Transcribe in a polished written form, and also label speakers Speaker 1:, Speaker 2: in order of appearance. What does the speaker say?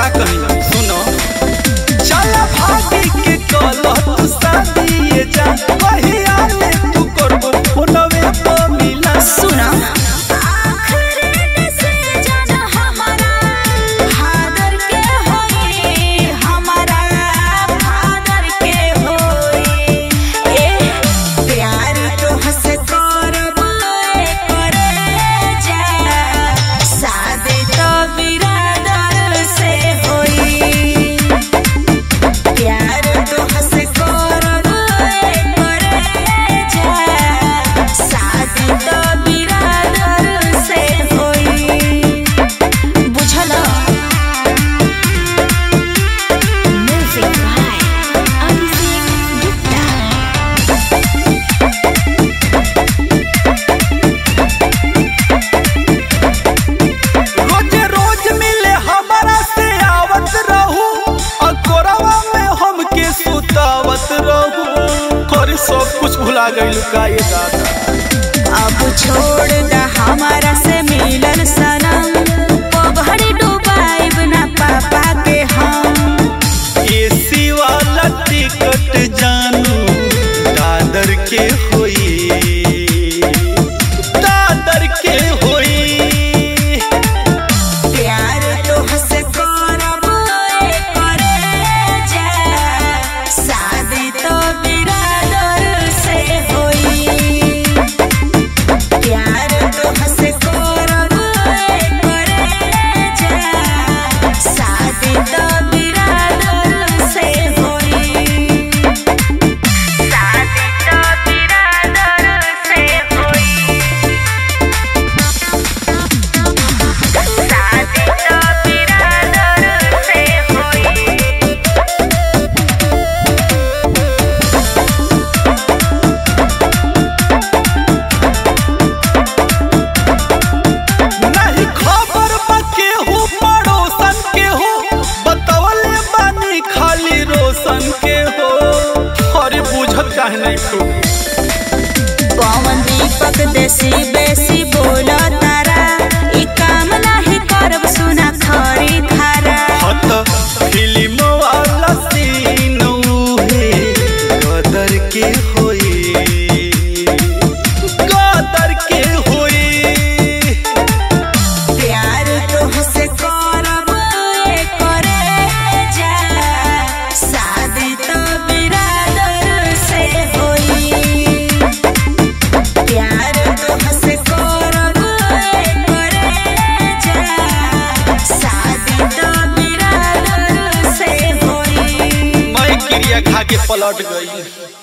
Speaker 1: कहीं सुनो चल भाभी के कलह तू शादी जा कहीं आले तू करबो फोनवे पर मिला
Speaker 2: सुना
Speaker 1: सब कुछ भुला गइल का ये दादा
Speaker 2: अब छोड़ दा हमारा से मिलल सनम पगड़ी डुबाइब ना पापा के हम
Speaker 1: एसी वाला टिकट जानू दादर के होई दादर के होई
Speaker 2: प्यार तो हसे करब करे जा शादी तो पवन दीपक देसी बेसी बोला तारा ई काम नाही करब सुना खरी खारा
Speaker 1: हत फिल्म वाला सीन उहे गदर के होई गदर के होई
Speaker 2: प्यार तो हसे करब करे जा शादी तो बिरादर से होई प्यार तो हसे करब करे जा शादी तो बिरादर से होई
Speaker 1: मैं क्रिया खा के पलट गई।